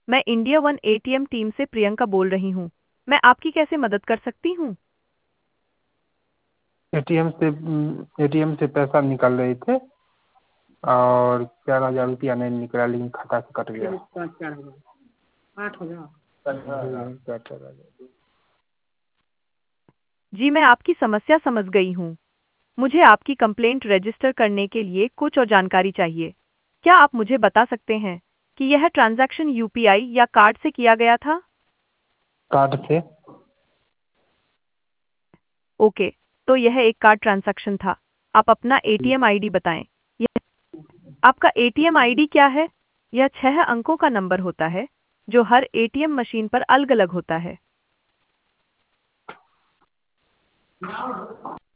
मैं India one ATM team से प्रियंका बोल रही हूँ। मैं आपकी कैसे मदद कर सकती हूँ? एटीएम से पैसा निकाल रहे थे और 4,000 रुपया नहीं निकला, लेकिन खाता से कट गया। 8,000। जी, मैं आपकी समस्या समझ गई हूँ। मुझे आपकी कंप्लेंट रजिस्टर करने के लिए कुछ और जानकारी चाहिए। क्या आप मुझे बता सकते हैं कि यह ट्रांजैक्शन यूपीआई या कार्ड से किया गया था? कार्ड से। ओके, तो यह एक कार्ड ट्रांजैक्शन था। आप अपना एटीएम आईडी बताएं। यह आपका एटीएम आईडी क्या है? यह 6 अंकों का नंबर होता है, जो हर एटीएम मशीन पर अलग-अलग होता है।